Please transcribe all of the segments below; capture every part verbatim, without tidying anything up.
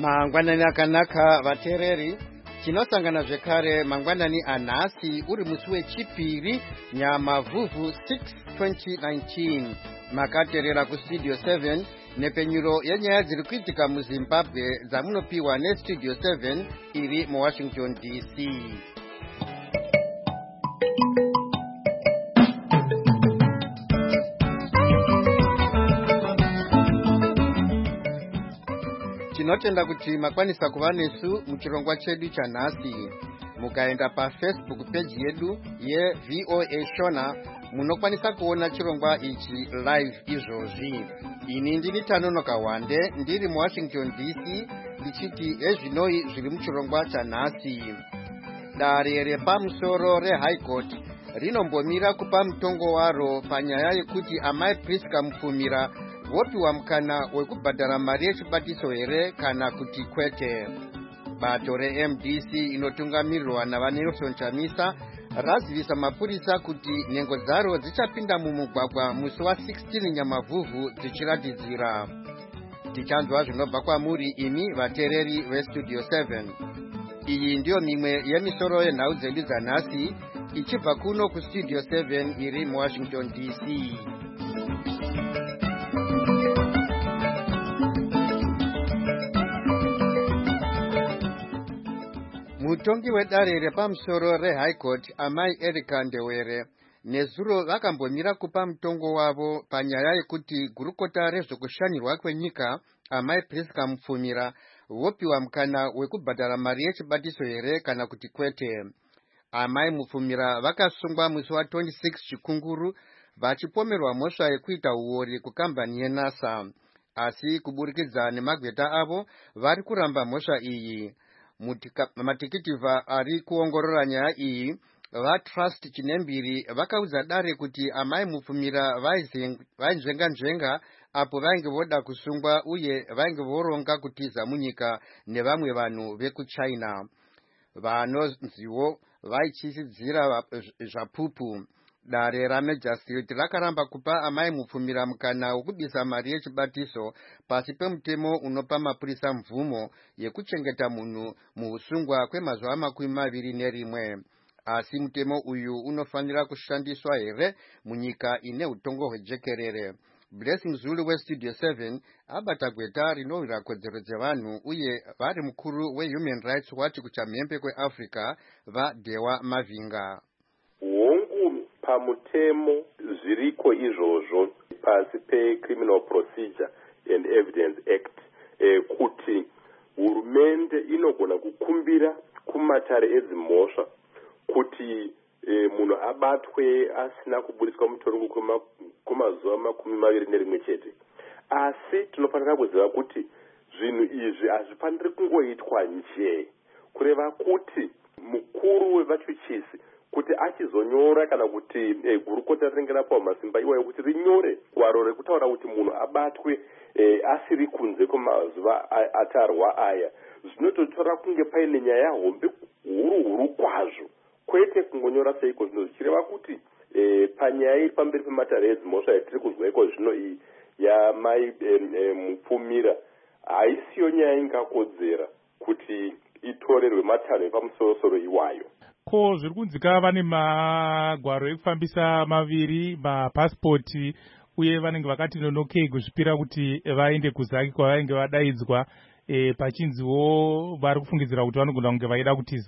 Mangwanani akanaka vatereri, tinosangana zvekare mangwanani anhasi uri musi wechipiri Nyamavhuvhu six twenty nineteen. Makaterera kustudio seven nepenyuro yenyaya dziri kuitika muZimbabwe dzamunopiwa nestudio seven iri muWashington D C. Tinotenda kuti makwanisa kuva nesu muchirongwa chedu chanhasi. Mukaenda paFacebook page yedu yeV O A Shona munokwanisa kuona chirongwa ichi live izvozvi. Ini ndini Tanonoka Wande ndiri muWashington D C ndichiti ezvinoi zviri muchirongwa chanhasi. Dare repamusoro reHigh Court rinombomira kupa mutongo waro panyaya yekuti amai Priska Mufumira vopiwa mukana wekubhadhara mari yechibatiso here kana kuti kwete. Bato reM D C inotungamirirwa naVanelson Chamisa razivisa mapurisa kuti nhengo dzaro dzichapinda mumugwagwa musi wa16 Nyamavhuvhu dzichiratidzira. Tichanzwa zvinobva kwamuri imi vatereri vestudio seven. Iyi ndiyo mimwe yemisoro yenhau dzedu dzanhasi ichibva kuno kustudio seven iri muWashington D C. Mutongi wedare repamusoro reHigh Court amai Erica Ndewere nezuro vakambomira kupa mutongo wavo panyaya yekuti gurukota rezvokushanirwa kwenyika amai Priska Mufumira vopiwa mukana wekubhadhara mari yechibatiso here kana kuti kwete. Amai Mufumira vakasungwa musi wa twenty-six Chikunguru vachipomerwa mhosva yekuita uori kukambani yeNASA, asi kuburikidza nemagweta avo vari kuramba mhosva iyi. Matikitivha ari kuongorora nyaya iyi vaTrust Chinembiri vakaudza dare kuti amai Mufumira vainzvenga nzvenga apo vainge voda kusungwa uye vainge voronga kutiza munyika nevamwe vanhu vekuChina. Vanonziwo vaichisidzira zvapupu. Dare raMagistrate rakaramba kupa amai Mufumira mukana wekubisa mari yechibatiso pasi pemutemo unopa mapurisa mvumo yekuchengeta munhu muusungwa kwemazuva makumi maviri nerimwe. Asi mutemo uyu unofanira kushandiswa here munyika ine utongo hwejekerere. Blessing Zulu westudio seven abata gweta rinowira kodzero dzevanhu uye vari mukuru weHuman Rights Watch kuchamhembe kweAfrica vaDewa Mavinga. Pamutemo zviriko izvozvo pasi peCriminal Procedure and Evidence Act eh, kuti hurumende inogona kukumbira kumatare edzimhosva kuti eh, munhu abatwe asina kuburiswa mutorongo kwemazuva makumi maviri nerimwe chete. Asi tinofanira kuziva kuti zvinhu izvi hazvifaniri kungoitwa nje, kureva kuti mukuru wevachuchisi kuti achizonyora kana kuti eh, gurukota rinenge rapawo masimba iwayo kuti rinyore gwaro rekutaura kuti munhu abatwe eh, asiri kunze kwemazuva atarwa aya, zvinototora kunge paine nyaya hombe huru huru kwazvo, kwete kungonyora seiko zvino, zvichireva kuti eh, panyaya iri pamberi pematare edzimhosva yatiri kuzwa iko zvino iyi yamai eh, eh, Mufumira haisiyo nyaya ingakodzera kuti itorerwe matare epamusoro-soro iwayo. Ko zviri kunzika vane magwaro ekufambisa maviri, mapasipoti, uye vanenge vakati nonokei kuzvipira kuti vaende kuzaki kwavainge vadaidzwa, e, pachinziwo vari kufungidzira kuti vanogona kunge vaida kutiza.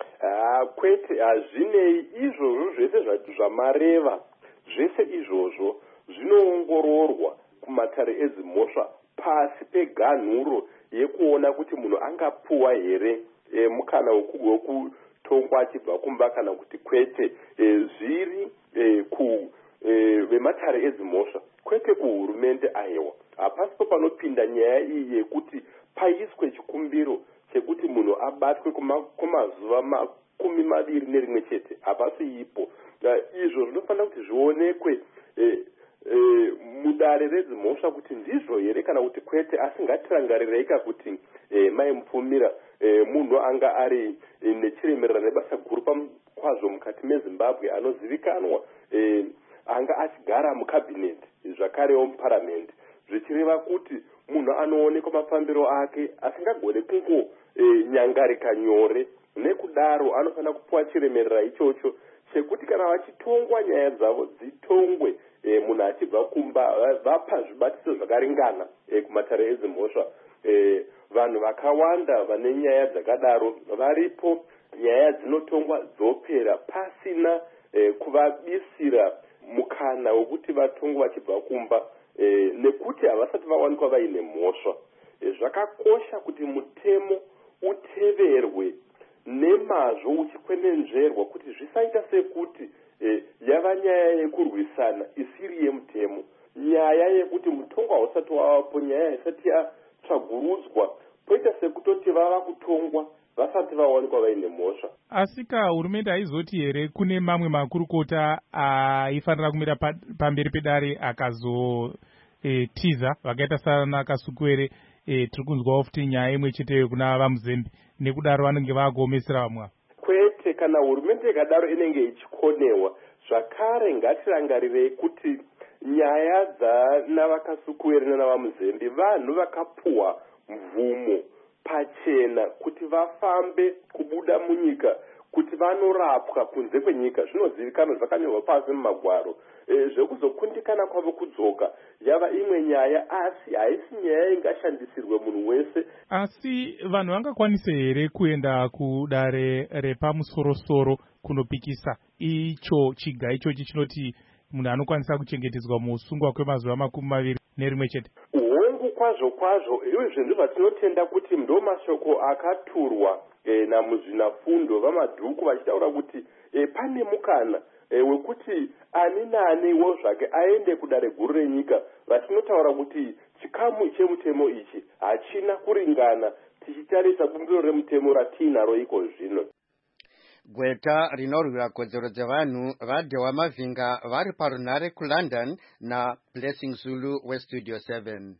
Ah, kwete, hazvinei izvozvo zvese zvamareva, zvese izvozvo zvinoongororwa kumatare edzimhosva pasi peganhuro yekuona kuti munhu angapuwa here e, mukana weku tongwa achibva kumba kana kuti kwete, e, zviri e, ku e, vematare edzimhosva, kwete kuhurumende aiwa. Hapasi panopinda nyaya iyi yekuti paiswe chikumbiro chekuti munhu abatwe kwemazuva makumi maviri nerimwe chete, hapasi ipo. Izvo zvinofanira kuti zvionekwe e, e, mudare redzimhosva kuti ndizvo here kana kuti kwete, asi ngatirangarireka kuti e, mai Mufumira e, munhu anga ari e, nechiremerera nebasa guru kwazvo mukati meZimbabwe, anozivikanwa e, anga achigara mukabineti zvakarewo muparamende, zvichireva kuti munhu anoonekwa mafambiro ake asingagone kungo e, nyangarika nyore. Nekudaro anofanira kupuwa chiremerera ichocho chekuti kana vachitongwa nyaya dzavo dzitongwe e, munhu achibva kumba vapa zvibatiso zvakaringana e, kumatare ezimhosva. E, vanhu vakawanda vane nyaya dzakadaro varipo, nyaya dzinotongwa dzopera pasina e, kuvabisira mukana wekuti vatongwe vachibva kumba e, nekuti havasati vawanikwa vaine mhosva. E, zvakakosha kuti mutemo uteverwe nemazvo uchikwenenzverwa kuti zvisaita sekuti e, yava nyaya yekurwisana isiri yemutemo, nyaya yekuti mutongwa hausati wavapo, nyaya isati yatsvagurudzwa, poita sekutoti vava kutongwa vasati vawanikwa vaine mhosva. Asika hurumende haizoti here kune mamwe makurukota aifanira kumira pamberi pedare akazotiza e, vakaita sana Kasukwere e, tiri kunzwawo futi nyaya imwe cheteyo kuna vaMuzembe, nekudaro vanenge vakuomesera vamwe. Kwete, kana hurumende ikadaro inenge ichikonewa. Zvakare ngatirangarirei kuti nyaya dzanavakasukuwere nanavaMuzembe vanhu vakapuwa mvumo pachena kuti vafambe kubuda munyika, kuti vanorapwa kunze kwenyika. Zvinozivikanwa, zvakanyorwa pasi mumagwaro. E, zvekuzokundikana kwavo kudzoka yava imwe nyaya, asi haisi nyaya ingashandisirwe munhu wese. Asi vanhu vangakwanise here kuenda kudare repamusorosoro kunopikisa icho chiga ichochi chinoti munhu anokwanisa kuchengetedzwa muusungwa kwemazuva makumi maviri nerimwe chete? Hongu kwazvo kwazvo, izvi ndizvo zvatinotenda kuti ndo mashoko akaturwa e, namuzvinafundo vamadhuku vachitaura kuti e, pane mukana e, wekuti ani naaniwo zvake aende kudare guru renyika. Vatinotaura kuti chikamu chemutemo ichi hachina kuringana tichitarisa bumbiro remutemo ratiinaro iko zvino. Gweta rinorwira kodzero dzevanhu vaDhewa Mavhinga vari parunhare kuLondon naBlessing Zulu weStudio seven.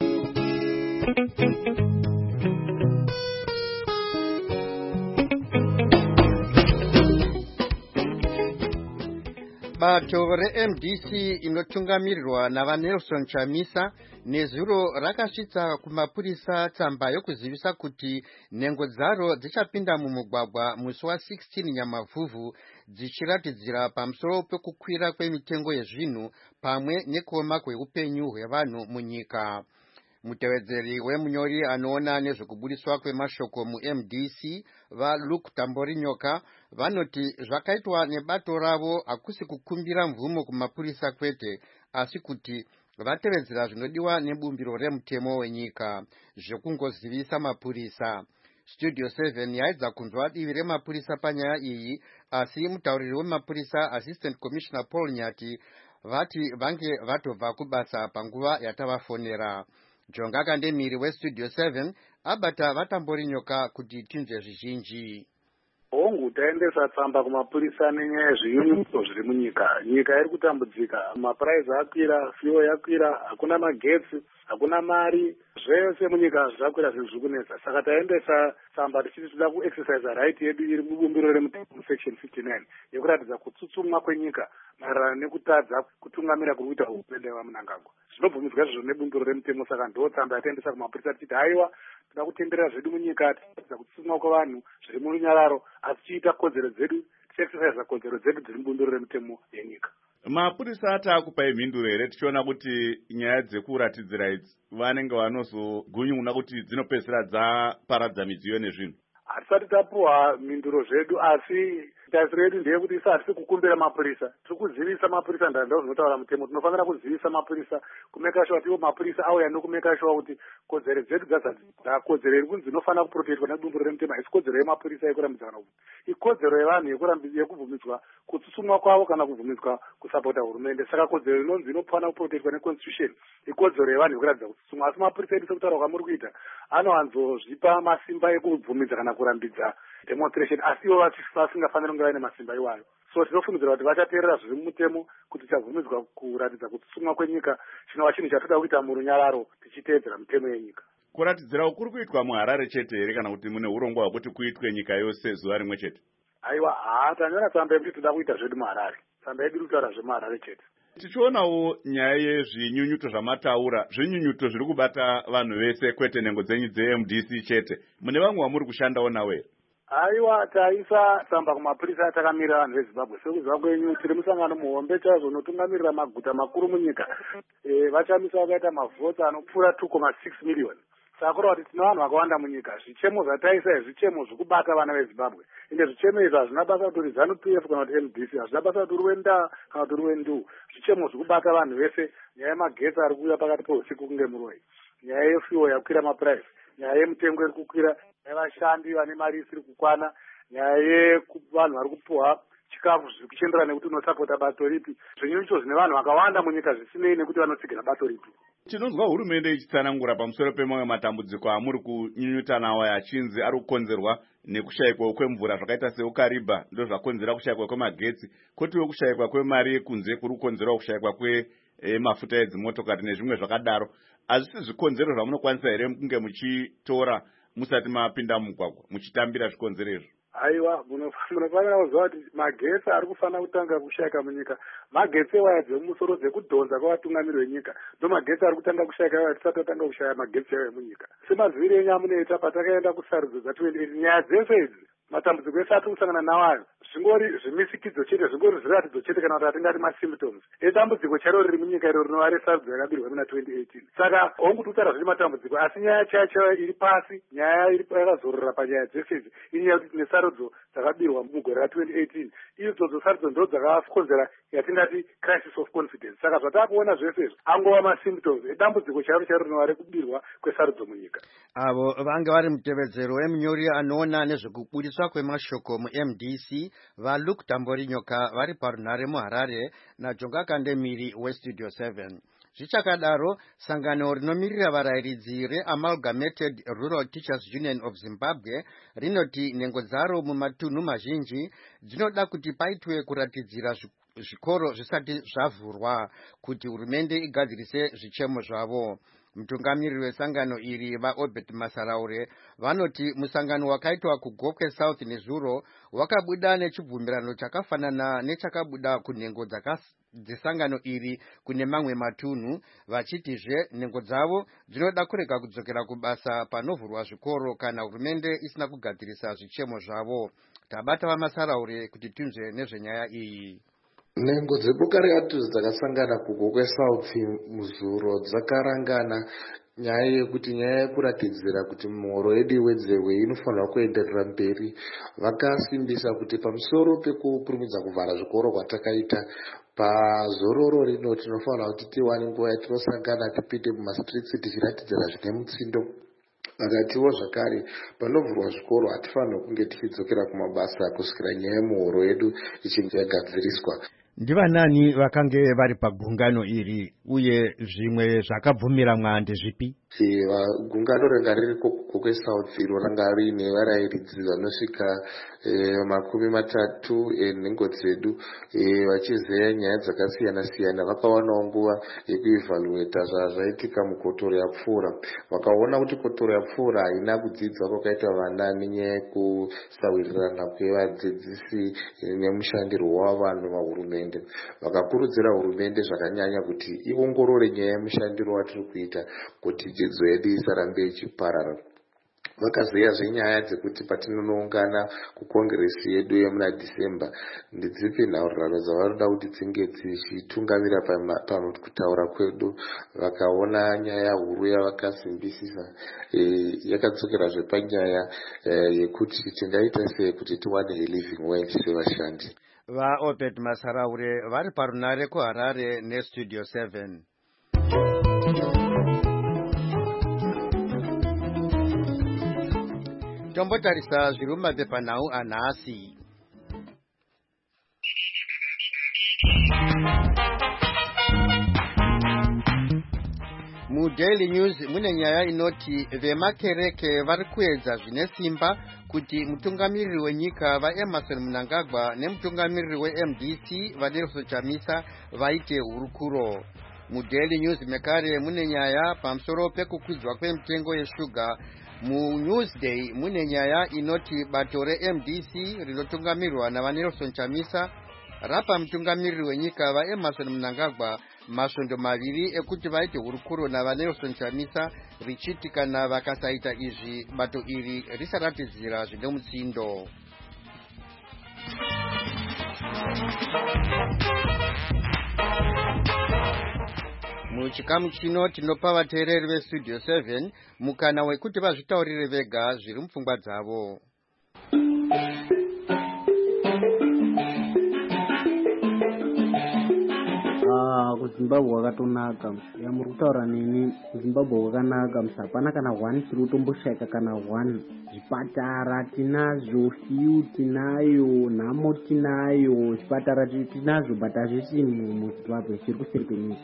Bato reM D C inotungamirirwa navaNelson Chamisa nezuro rakasvitsa kumapurisa tsamba yokuzivisa kuti nhengo dzaro dzichapinda mumugwagwa musi wa16 Nyamavhuvhu dzichiratidzira pamusoro pekukwira kwemitengo yezvinhu pamwe nekuoma kweupenyu hwevanhu munyika. Mutevedzeri wemunyori anoona nezvekubudiswa kwemashoko muM D C vaLuke Tamborinyoka vanoti zvakaitwa nebato ravo hakusi kukumbira mvumo kumapurisa kwete, asi kuti vatevedzera zvinodiwa nebumbiro remutemo wenyika zvekungozivisa mapurisa. Studio seven yaedza kunzwa divi remapurisa panyaya iyi, asi mutauriri wemapurisa Assistant Commissioner Paul Nyati vati vange vatobva kubasa panguva yatavafonera. Jonga Kandemiri weStudio seven abata vatamborinyoka kuti tinzwe zvizhinji. Hongu taendesa tsamba kumapurisa nenyaya yezvinyunyuto zviri munyika. Nyika iri kutambudzika, mapuraizi akwira, fuel yakwira, hakuna magetsi, hakuna mari, zvese munyika zvakwira zvinhu zviri kunetsa. Saka taendesa tsamba tichiti toda kuexercise right yedu iri mubumbiro remutemo section fifty-nine yekuratidza kutsutsumwa kwenyika maererano nekutadza kutungamira kuri kuita hurumende yaMnangagwa. Zvinobvumidzwa izvozvo nebumbiro remutemo, saka ndo tsamba yataendesa kumapurisa tichiti haiwa toda kutenderera zvedu munyika, tichiratidza kutsutsumwa kwavanhu zviri murunyararo, asi tichiita kodzero dzedu, tichiexercise kodzero dzedu dziri mubumbiro remutemo yenyika. Mapurisa atakupai mhinduro here tichiona kuti nyaya dzekuratidzira idzi vanenge vanozogunyuna kuti dzinopedzisira dzaparadza midziyo nezvinhu? Hatisati tapuwa mhinduro zvedu, asi tarisiro yedu ndeyekuti isa hatisi kukumbira mapurisa, tiri kuzivisa mapurisa. Ndandau zvinotaura mutemo, tinofanira kuzivisa mapurisa, kumeka sure kuti mapurisa auya nokumeka sure kuti kodzero dzedu dzadzadzira. Kodzero iri kunzi dzinofanira kuprotektwa nebumbiro remutemo, haisi kodzero yemapurisa yekurambidza kana kuti ikodzero yevanhu yekubvumidzwa kutsutsumwa kwavo kana kubvumidzwa kusapota hurumende. Saka kodzero inonzi inofanira kuprotektwa neconstitution ikodzero yevanhu yekuratidza kutsutsumwa, asi mapurisa edu sekutaura kwamuri kuita anowanzozvipa masimba ekubvumidza kana kurambidza demonstration, asi ivo vasingafaniri kunge vaine masimba iwayo. So tinofungidzira kuti vachateerera zviri mumutemo kuti tichabvumidzwa kuratidza kutsutsumwa kwenyika chinova chinhu chatoda kuita murunyararo tichiteedzera mitemo yenyika. Kuratidzira kuri kuitwa muHarare chete here kana kuti mune urongwa hwekuti kuitwe nyika yose zuva rimwe chete? Aiwa, haa, tanyora tsamba yekuti toda kuita zvedu muHarare. Tsamba yedu iri kutaura zvemuHarare chete. tichionawo nyaya yezvinyunyuto zvamataura zvinyunyuto zviri kubata vanhu vese kwete nhengo dzenyu dze-M D C chete. Mune vamwe vamuri kushandawo nawo here? Aiwa, taisa tsamba kumapurisa takamirira vanhu veZimbabwe. Sekuziva kwenyu tiri musangano muhombe chaizvo unotungamirira maguta makuru munyika. E, vachamisa vakaita mavhoti anopfuura two point six million. Saka kureva kuti tino vanhu vakawanda munyika. Zvichemo zvataisa zvichemo zvekubata vana veZimbabwe. Ende zvichemo izvi hazvina basa kuti ZANU P F kana kuti M D C, hazvina basa kuti ruwe ndaa kana kuti ruwe nduu. Zvichemo zvekubata vanhu vese. Nyaya yemagetsi ari kuuya pakati peusiku kunge muroi. Nyaya yefuel yakwira mapuraisi. Nyaya yemutengo iri kukwira. Nyaya vashandi vane mari isiri kukwana. Nyaya yevanhu vari kupuhwa chikafu zvichienderana nekuti unosapota bato ripi. Zvinyunyuto zvine vanhu vakawanda munyika zvisinei nekuti vanotsigira bato ripi. Tinonzwa hurumende ichitsanangura pamusoro pemamwe matambudziko amuri kunyunyuta nawo achinzi ari kukonzerwa nekushayikwa kwemvura zvakaita seukariba ndo zvakonzera kushayikwa kwemagetsi, kotiwo kushayikwa kwemari yekunze kuri kukonzerawo kushayikwa kwemafuta edzimotokari nezvimwe zvakadaro. Hazvisi zvikonzero zvamunokwanisa here kunge muchitora musati mapinda mumugwagwa muchitambira zvikonzero izvo? Aiwa, munofanira kuziva kuti magetsi ari kufanira kutanga kushayika munyika. Magetsi ewaya dzemumusoro dzekudhonza kwavatungamiri venyika ndo magetsi ari kutanga kushayika ewaya tisati tatanga kushaya magetsi ewaya munyika. Semaziviri enyu amunoita patakaenda kusarudzo dza-twenty eighteen, nyaya dzese idzi matambudziko ese atiri kusangana nawo zvingori zvimisikidzo chete, zvingori zviratidzo chete kana kuti atingati masymptoms edambudziko charo riri munyika iro rinova resarudzo yakabirwa muna twenty eighteen. Saka hongu kutaura zviri matambudziko, asi nyaya chayo chayo iri pasi, nyaya iri yakazorora panyaya dzese idzi inyaya kuti tine sarudzo dzakabirwa mugore ra-twenty eighteen. Idzodzo sarudzo ndo dzakakonzera yatingati crisis of confidence. Saka zvatakuona zvese izvi angova masymptoms edambudziko charo charo rinova rekubirwa kwesarudzo munyika. Avo vange vari mutevedzero wemunyori anoona nezvekubudiswa kwemashoko mu-M D C vaLuke Tamborinyoka vari parunhare muHarare naJonga Kandemiri weStudio seven. Zvichakadaro, sangano rinomirira varayiridzi reAmalgamated Rural Teachers Union of Zimbabwe rinoti nhengo dzaro mumatunhu mazhinji dzinoda kuti paitwe kuratidzira zvikoro zvisati zvavhurwa kuti hurumende igadzirise zvichemo zvavo. Mutungamiriri wesangano iri vaObert Masaraure vanoti musangano wakaitwa kuGokwe South nezuro wakabuda nechibvumirano chakafanana nechakabuda kunhengo dzesangano iri kune mamwe matunhu, vachitizve nhengo dzavo dzinoda kurega kudzokera kubasa panovhurwa zvikoro kana hurumende isina kugadzirisa zvichemo zvavo. Tabata vaMasaraure kuti tinzwe nezvenyaya iyi. Nhengo dzeboka reAtusi dzakasangana kuGokwe South muzuro dzakarangana nyaya yekuti nyaya yekuratidzira kuti muhoro yedu wedzerwe inofanira kuenderera mberi. Vakasimbisa kuti pamusoro pekukurumidza kuvhara zvikoro kwatakaita pazororo rino tinofanira kuti tiwane nguva yatinosangana tipinde mumastreets tichiratidzira zvine mutsindo. Vakatiwo zvakare panovhurwa zvikoro hatifanira kunge tichidzokera kumabasa kusvikira nyaya yemuhoro yedu ichinge yagadziriswa. Ndivanani vakange vari pagungano iri uye zvimwe zvakabvumira mwande zvipi? Gungano ranga riri kuGokwe South iro ranga rine varayiridzi vanosvika makumi matatu enhengo dzedu vachizeya nyaya dzakasiyana siyana. Vakawanawo nguva yekuevalueta zvazvaitika mukotoro yapfuura. Vakaona kuti kotoro yapfuura haina kudzidza kwakaita vana nenyaya yekusawirirana kwevadzidzisi nemushandiro wavanhu vahurumende. Vakakurudzira hurumende zvakanyanya kuti iongorore nyaya yemushandiro watiri kuita kuti dzidzo yedu isarambe ichiparara. Vakazeya zvenyaya dzekuti patinoungana kukongresi yedu yemuna December ndidzipi nhauraro dzavanoda kuti dzinge dzichitungamira pakutaura kwedu. Vakaona nyaya huru yavakasimbisisa yakadzokerazve panyaya yekuti tingaita sei kuti tiwane living wage sevashandi. VaObert Masaraure vari parunhare kuHarare neStudio seven. Tombotarisa zviri mumapepanhau anhasi. MuDaily News mune nyaya inoti vemakereke vari kuedza zvine simba kuti mutungamiriri wenyika vaEmmerson Mnangagwa nemutungamiriri weM D C vaNelson Chamisa vaite hurukuro. MuDaily News mekare mune nyaya pamusoro pekukwidzwa kwemitengo yeshuga. MuNewsday mune nyaya inoti bato reM D C rinotungamirirwa navaNelson Chamisa rapa mutungamiriri wenyika vaEmerson Mnangagwa masvondo maviri ekuti vaite hurukuro navaNelson Chamisa richiitikana vakasaita izvi bato iri risaratidzira zvine mutsindo. Muchikamu chino tinopa vateereri vestudio seven mukana wekuti vazvitaurire vega zviri mupfungwa dzavo. kuZimbabwe wakatonaka ya muri kutaura nini kuZimbabwe wakanaka musapana kana one tiri kutomboshayika kana one zvipatara tinazvo fiu tinayo nhamo tinayo zvipatara tinazvo but hazvisi muZimbabwe zviri kuseri kwenyika.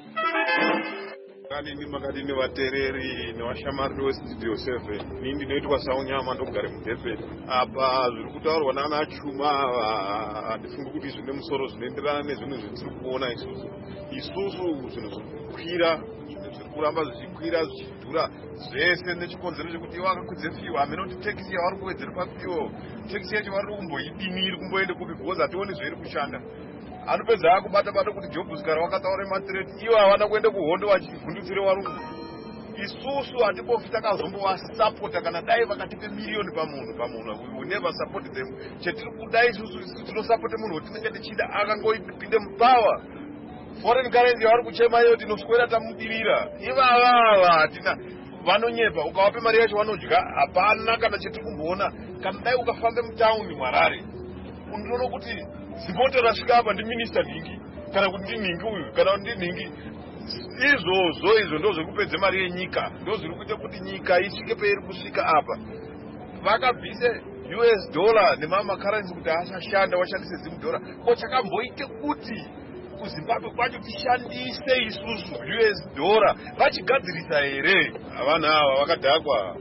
Kanini makadini vatereri nevashamari vestudio seven nini ndinoitwa saunyama ndogare muDurban apa zviri kutaurwa nana Chuma handifungi kuti zvine musoro zvinoenderana nezvinhu zvetiri kuona isusu isusu zvinhu zvikukwira zvinhu zviri kuramba zvichikwira zvichidhura zvese nechikonzero chekuti ivo akakwidze fiwo hamene kuti tekisi yavari kuwedzera pafiwo tekisi yacho vari kumboidini iri kumboende kupi because hationi zvairi kushanda. Anopedza akubata bata kuti Jobs kare wakataura matireti iwo havana kuende kuhondo vachivhundutsire varungu. Isusu hatibofi takazombowa support kana dai vakatipe miliyoni pamunhu pamunhu we will never support them. Chetiri kudai isusu isusu tinosupport munhu watinenge tichida akangoipinde mupower. Foreign currency yavari kuchema iyo tinoswera tamudirira. Ivava hatina vanonyepa ukawape mari yacho vanodya hapana kana chetiri kumboona kana dai ukafambe mutaundi mwarare unoona kuti zipoto rasvika apa ndi minister Ningi kana kuti ndi Ningi uyu kana ndi Ningi izvozvo izvo ndo zvekupedza mari yenyika ndo zviri kuita kuti nyika isvike peiri kusvika apa. Vakabvise U S dollar nemama currency kuti asashanda washandise zimu dollar ko chakamboite kuti kuZimbabwe kwacho tishandise isusu U S dollar vachigadzirisa here havana ava vakadhakwa.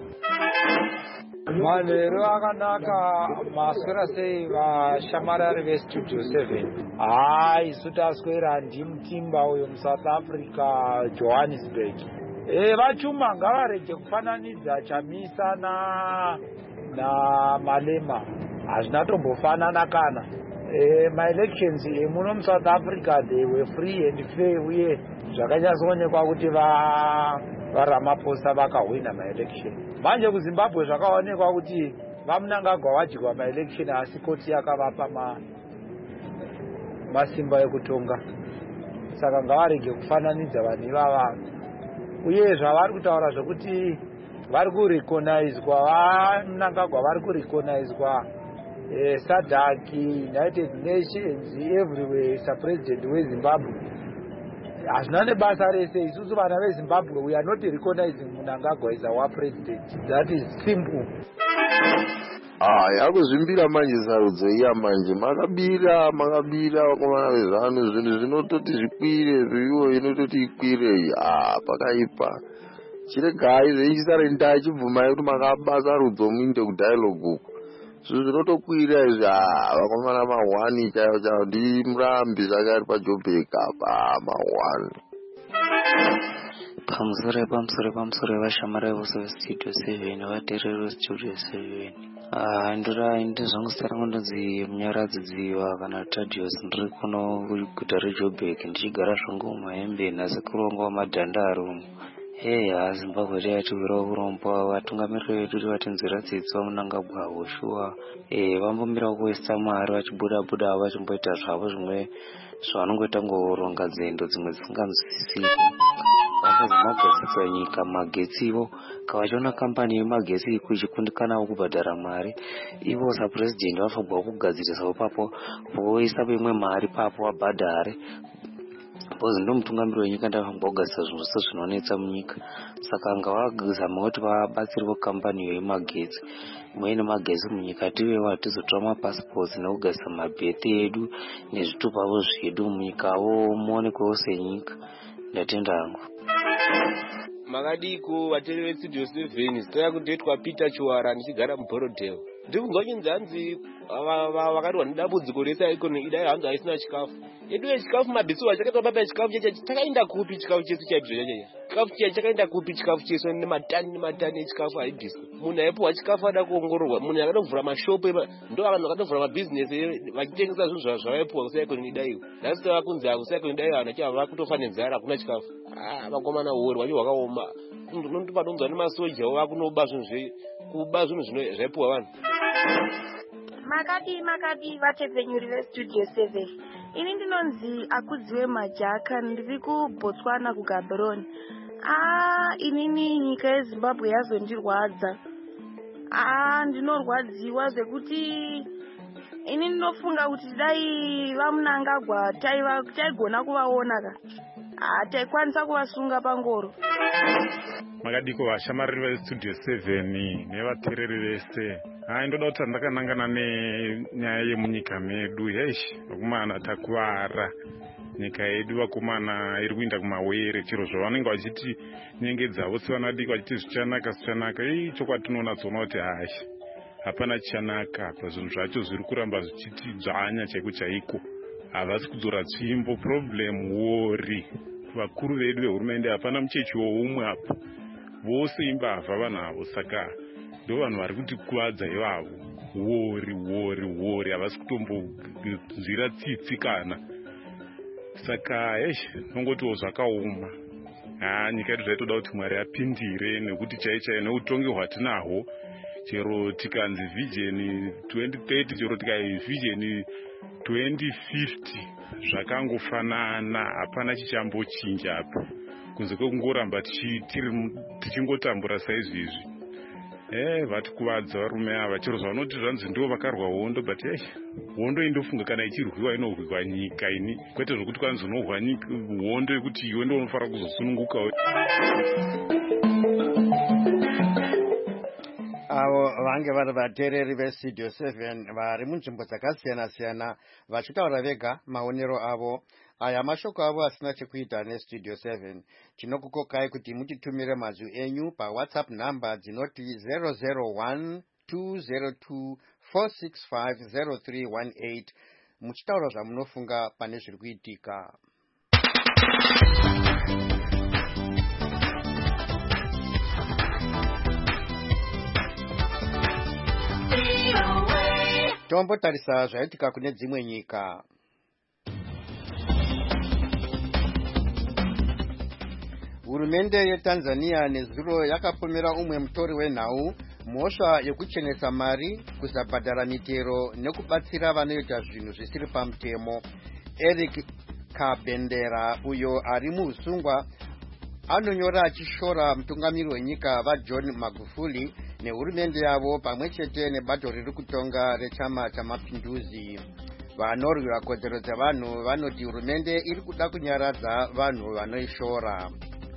Manheru akanaka maswera sei vashamarari vestudio seven. Hai isu taswera ndimutimba uyo muSouth Africa Johannesburg. E vachuma ngavarege kufananidza Chamisa na na Malema hazvina tombofanana kana. E maelections emuno muSouth Africa they were free and fair uye zvakanyatsoonekwa kuti va vaRamaphosa vakahwina maelection. Manje kuZimbabwe zvakaonekwa kuti vaMnangagwa wadyiwa maelection asi koti yakavapa ma masimba ekutonga. Saka ngavarege kufananidza vanhu ivava. Uye zvavari kutaura zvokuti vari kurecognizwa vaMnangagwa vari kurecognizwa eh, SADC, United Nations, everywhere sapresident weZimbabwe. Hazvina nebasa rese isusu vana veZimbabwe we are not recognizing Mnangagwa as our president. That is simple. Ah, yakuzvimbira manje sarudzo iya manje makabira makabira vakomana vezano zvinhu zvinototi zvikwire zviyo inototi ikwire ah pakaipa chiregai zvichisara ndaa chibvumai kuti makabasa rudzo muinde kudialogue uku zvinhu zvinotokwira izvi ah vakomana mahwani chaivo chaivo ndi murambi zvakari paJoburg apa mahwani. Pamusoro pamusoro pamusoro vashamari vose vestudio seven vateereri vestudio seven. Ah ndora inde zvangu sara kundonzi munyaradzi dziva kana Tadios ndiri kuno kuguta reJoburg ndichigara zvangu mumaembe nhasi kurongwa wamadhandaro. Hey, Zimbabwe yatiwira urombo vatungamiriri vedu vatinzira tsitsi Mnangagwa Joshua eh vambomira kuwesta mari vachibuda buda vachimboita zvavo zvimwe zvavanongoita ngoronga dzendo dzimwe dzisinganzwisisiki. Vakazimagadzisa nyika magetsi ivo kavachiona kampani yemagetsi kuchikundikanawo kubhadhara mari ivo sapresident vafabwa kugadzirisawo papo voisa pemwe mari papo wabhadhare bozi ndo mutungamiriri wenyika ndafamba kugadzisa zvinhu zvose zvinonetsa munyika. Saka ngavazama kuti vabatsirirewo kampani yemagetsi imweni magetsi munyika tivewo hatizotora mapassports nekugadzisa mabheti edu nezvitupavo zvedu munyikawo muonekwewo senyika. Ndatenda hangu. Makadiko vateereri vestudio seven zita rangu ndoitwa Peter Chiwara ndichigara muBorodale. ndikunzwa chinzi hanzi vakarwa nedambudziko resaikonomi idai hanzi haisina chikafu yedu yechikafu mabhisiwa chakaita baba chikafu cheche chakaenda kupi chikafu chesu chaibvo chachacha chikafu cheche chakaenda kupi chikafu chesu nematani nematani echikafu haibviswi munhu aipiwa chikafu ada kuongororwa munhu akada kuvhura mashopu ndo vanhu vakada kuvhura mabhizinesi vachitengesa zvinhu zvavaipiwa kusaikonomi idaiwo nhasi tava kunzi kusaikonomi idaiwo vanhu chava vakutofa nenzara hakuna chikafu vakomana uori hwacho hwakaoma vanonzwa nemasoja vakunoba zvinhu kuba zvinhu zvaipiwa vanhu makadi makadi vatepenyuri vestudio seven ini ndinonzi akudziwe majaka ndiri kubotswana kugaborone ah inini nyika yezimbabwe yazondirwadza ah ndinorwadziwa zvekuti ini ndinofunga kuti dai vamunangagwa taigona kuvaona ka ah taikwanisa kuvasunga pangoro. Makadiko vashamariri vestudio seven nevateereri vese hai ndoda kuti ndakanangana nenyaya yemunyika medu heshi vakomana takuvara nyika yedu vakomana iri kuinda kumawere chero zvavanenge vachiti nyenge dzavo sevanadiki vachiti zvichanaka zvichanaka ii chokwadi tinoona tsoona kuti hashi hapana chichanaka pazvinhu zvacho zviri kuramba zvichiti dzvanya chaiko chaiko havasi kudzora tsvimbo problem wori vakuru vedu vehurumende hapana muchechi woumwe apo vose imbavha vanhu avo saka ndo vanhu vari kuti kuvadza ivavo wori wori wori havasi kutombonzwira tsitsi kana saka heshi nongotiwo zvakaoma ha nyika yedu zvaitoda kuti mwari apindire nekuti chai chai neutongi hwatinahwo chero tikanzi vhijeni twenty thirty chero tikai vhijeni twenty fifty zvakangofanana hapana chichambochinja apo kunze kwekungoramba tichingotambura saizvizvi eh vatikuvadza varume ava chero zvanoti zvanzi ndo vakarwa hondo but hey hondo indofunga kana ichirwiwa inorwiwa nyika ini kwete zvokuti kwanzi unorwa hondo yekuti iwe ndo unofanira kuzosununguka. avo vange vari vateereri vestudio seven vari munzvimbo dzakasiyana siyana vachitaura vega maonero avo. Aya mashoko avo asina chekuita nestudio seven. Tinokukokai kuti mutitumire mazwi enyu pawhatsapp number dzinoti zero zero one two zero two four six five zero three one eight muchitaura zvamunofunga pane zviri kuitika. Tombotarisa zvaitika kune dzimwe nyika. Hurumende yeTanzania nezuro yakapomera umwe mutori wenhau mhosva yekuchenesa mari kusabhadhara mitero nekubatsira vanoita zvinhu zvisiri pamutemo. Eric Kabendera uyo ari muusungwa anonyora achishora mutungamiri wenyika vaJohn Magufuli nehurumende yavo pamwe chete nebato riri kutonga rechama chamapinduzi. Vanorwira kodzero dzavanhu vanoti hurumende iri kuda kunyaradza vanhu vanoishora.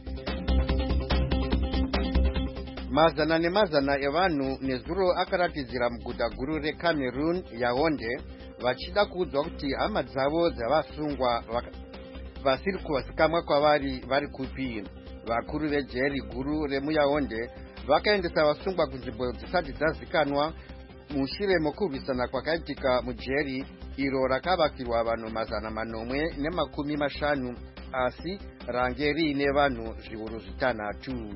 Mazana nemazana evanhu nezuro akaratidzira muguta guru reCameroon Yaounde vachida kuudzwa kuti hama dzavo dzavasungwa vasiri kuzikamwa kwavari vari kupi. Vakuru vejeri guru remuyaounde vakaendesa vasungwa kunzvimbo dzisati dzazikanwa mushure mokurwisana kwakaitika mujeri iro rakavakirwa vanhu mazana manomwe nemakumi mashanu asi range riine vanhu zviuru zvitanhatu.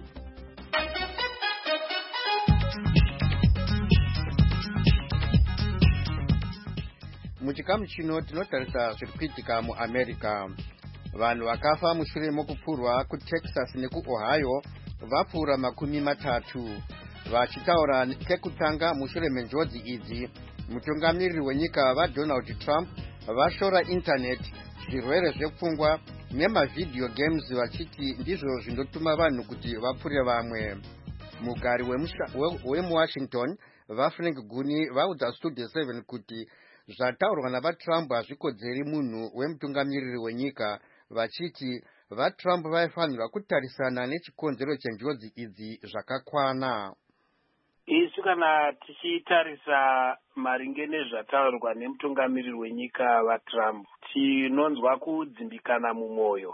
Muchikamu chino tinotarisa zviri kuitika muAmerica. Vanhu vakafa mushure mokupfurwa kuTexas nekuOhio vapfuura makumi matatu. Vachitaura kekutanga mushure menjodzi idzi, mutungamiriri wenyika vaDonald Trump vashora internet, zvirwere zvepfungwa nemavhidhiyo games vachiti ndizvo zvinotuma vanhu kuti vapfure vamwe. Mugari wemuWashington vaFrank Guni vaudza Studio seven kuti zvataurwa navaTrump hazvikodzeri munhu wemutungamiriri wenyika, vachiti vaTrump vaifanirwa kutarisana nechikonzero chenjodzi idzi zvakakwana. Isu kana tichitarisa maringe nezvataurwa nemutungamiriri wenyika vaTrump tinonzwa kudzimbikana mumwoyo,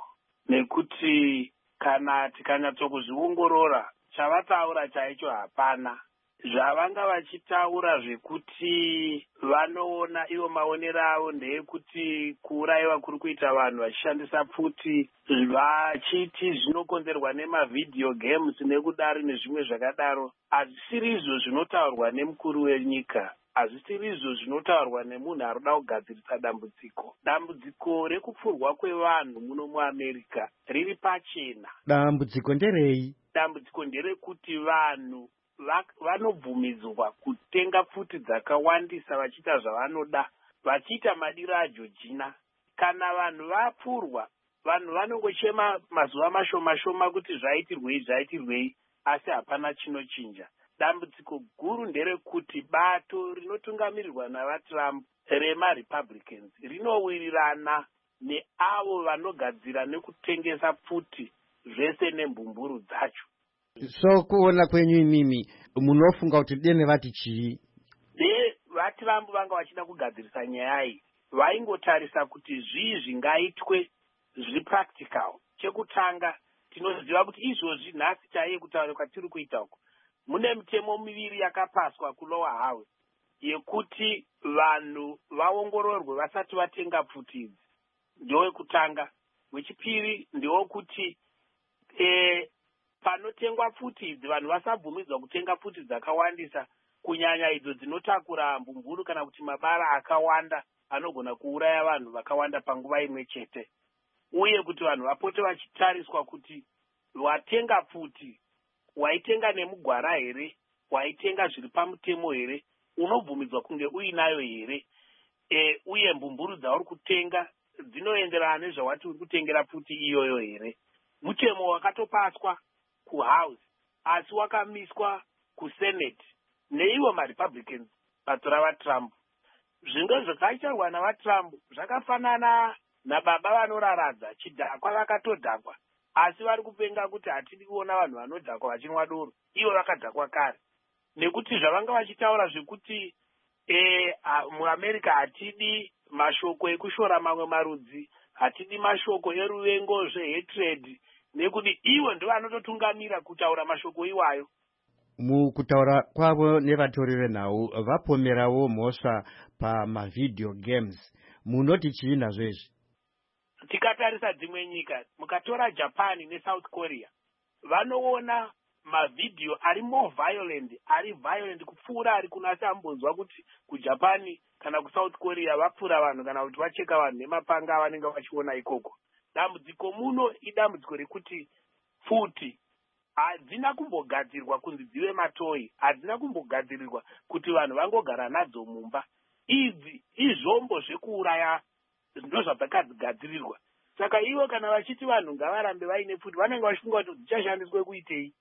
nekuti kana tikanyatsokuzviongorora chavataura chaicho hapana. zvavanga vachitaura zvekuti vanoona ivo maonero avo ndeyekuti kuurayiwa kuri kuita vanhu vachishandisa pfuti vachiti zvinokonzerwa nemavhidhiyo games nekudari nezvimwe zvakadaro, hazvisiri izvo zvinotaurwa nemukuru wenyika, hazvisiri izvo zvinotaurwa nemunhu ari kuda kugadzirisa dambudziko. Dambudziko rekupfurwa kwevanhu muno muamerica riri pachena. Dambudziko nderei? Dambudziko nderekuti vanhu vanobvumidzwa kutenga pfuti dzakawandisa vachiita zvavanoda, vachiita madiro ajojina. Kana vanhu vapfurwa, vanhu vanongochema mazuva mashoma shoma kuti zvaitirwei zvaitirwei, asi hapana chinochinja. Dambudziko guru nderekuti bato rinotungamirirwa navaTrump remaRepublicans rinowirirana neavo vanogadzira nekutengesa pfuti zvese nembumburu dzacho. So kuona kwenyu imimi munofunga kuti dene vati chii? De vaTrump vanga vachida kugadzirisa nyaya iyi, vaingotarisa kuti zvii zvingaitwe zviri practical. Chekutanga, tinoziva kuti izvozvi nhasi chaiye kutaura kwatiri kuita uko, mune mitemo miviri yakapaswa kulower house yekuti vanhu vaongororwe vasati vatenga pfuti idzi. Ndowekutanga. Wechipiri ndewokuti e, panotengwa pfuti idzi vanhu vasabvumidzwa kutenga pfuti dzakawandisa, kunyanya idzo dzinotakura mbumburu kana kuti mabara akawanda anogona kuuraya vanhu vakawanda panguva imwe chete. Uye kuti vanhu vapote vachitariswa kuti watenga pfuti waitenga nemugwara here, waitenga zviri pamutemo here, unobvumidzwa kunge uinayo here, e, uye mbumburu dzauri kutenga dzinoenderana nezvawati uri kutengera pfuti iyoyo here. Mutemo wakatopaswa kuhouse asi wakamiswa kusenate neivo maRepublicans bato ravaTrump. Zvingo zvakaitarwa navaTrump zvakafanana nababa vanoraradza chidhakwa vakatodhakwa, asi vari kupenga kuti hatidi kuona vanhu vanodhakwa vachinwa doro, ivo vakadhakwa kare. Nekuti zvavanga vachitaura zvekuti e, muAmerica hatidi mashoko ekushora mamwe marudzi, hatidi mashoko eruvengo zvehatred, nekuti ivo ndovanototungamira kutaura mashoko iwayo. Mukutaura kwavo nevatori venhau vapomerawo mhosva pamavideo games, munoti chii nazvo izvi? Tikatarisa dzimwe nyika, mukatora Japan neSouth Korea, vanoona mavideo ari more violent, ari violent kupfuura ari kunasi ambonzwa kuti kuJapan kana kuSouth Korea vapfuura vanhu kana kuti vacheka vanhu nemapanga avanenge vachiona ikoko. Dambudziko muno idambudziko rekuti pfuti hadzina kumbogadzirwa kunzi dzive matoi, hadzina kumbogadzirirwa kuti vanhu vangogara nadzo mumba. Idzi izvombo zvekuuraya ndozvadzakadzigadzirirwa. Saka ivo kana vachiti vanhu ngavarambe vaine pfuti, vanenge vachifunga kuti dzichashandiswe kuitei.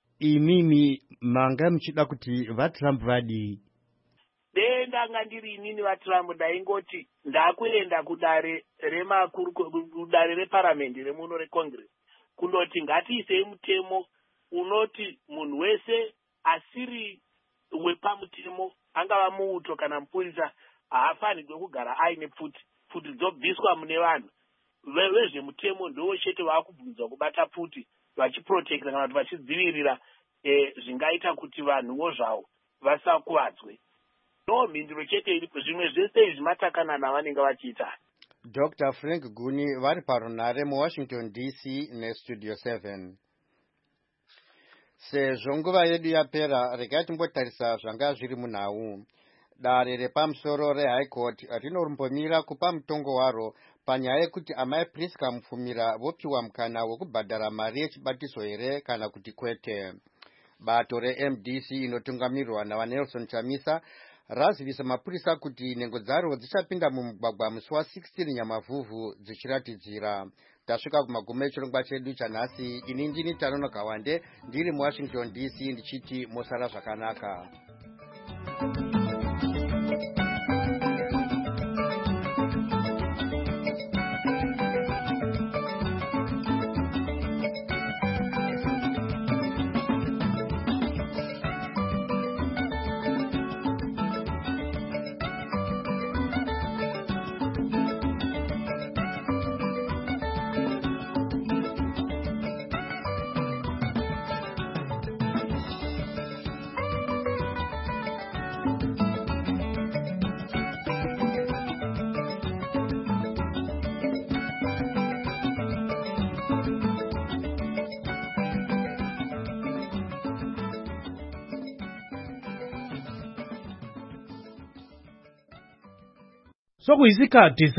Imimi manga muchida kuti vaTrump vadii? Denda nga ndiri inini vaTrump ndaingoti ndakuenda kudare remakuru kudare reparamendi remuno reCongress kundoti ngatiisei mutemo unoti munhu wese asiri wepamutemo angava muuto kana mupurisa haafanirwe kugara aine pfuti. Pfuti dzobviswa mune vanhu vezvemutemo ndo chete vaakubvumidzwa kubata pfuti vachiprotekta kana kuti vachidzivirira e, zvingaita kuti vanhuwo zvavo vasakuvadzwe. No mhinduro chete iripo, zvimwe zvese izvi matakanana avanenge vachiita. Doctor Frank Guni vari parunhare muWashington D C nestudio seven. Sezvo nguva yedu yapera, regai timbotarisa zvanga zviri munhau. Dare repamusoro reHigh Court rinorumbomira kupa mutongo waro panyaya yekuti amai Priska Mufumira vopiwa mukana wekubhadhara mari yechibatiso here kana kuti kwete. Bato reM D C inotungamirirwa naVanelson Chamisa razivisa mapurisa kuti nhengo dzaro dzichapinda mumugwagwa musi wa16 Nyamavhuvhu dzichiratidzira. Tasvika kumagumo echirongwa chedu chanhasi. Ini ndini Tanono Kawande ndiri muWashington D C ndichiti mosara zvakanaka. sokuyisikhathi